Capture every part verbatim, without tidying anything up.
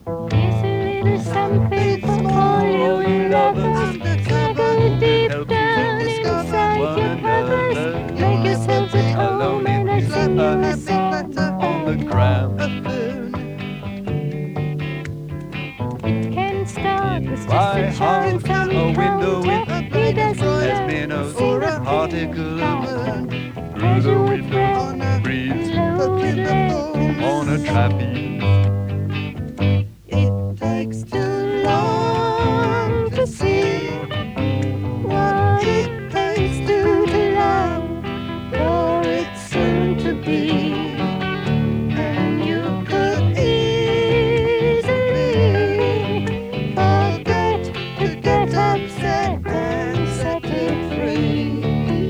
Here's a little something for all you lovers. Snuggle deep down inside your covers. Make yourselves at home and I sing you a song on the ground. It can start with just My a heart, charm a window with encounter. He doesn't has know been a a single particle of moon through As the you would window, breeze lower legs. on a trapeze. It takes too long to see what it takes to love, for it's soon to be. And you could easily forget to get upset and set it free.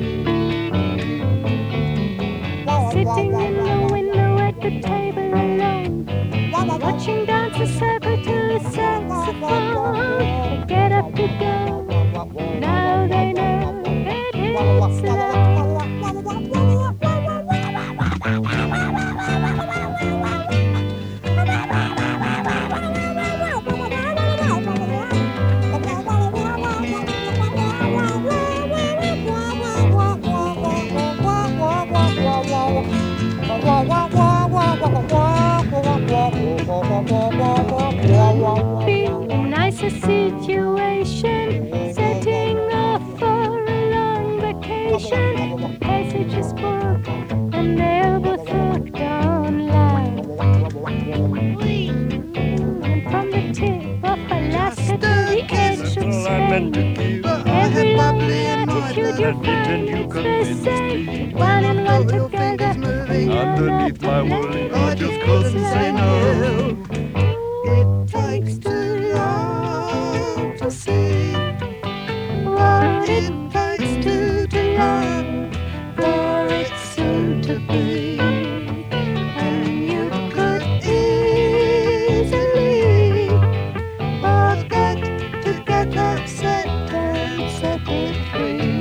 Sitting in the window at the table alone, watching dancers circle to the saxophone. They get up to go, now they know that it's love. Be a nicer situation, setting off for a long vacation. The passage is booked and they're both hooked on love. And from the tip of Alaska to the edge of Spain, every lovely attitude you find it's the same. One and one together, Underneath my woolly, I just couldn't say no. It takes too long to see what it takes to, to love, for it's soon to be. And you could easily forget to get upset and set it free.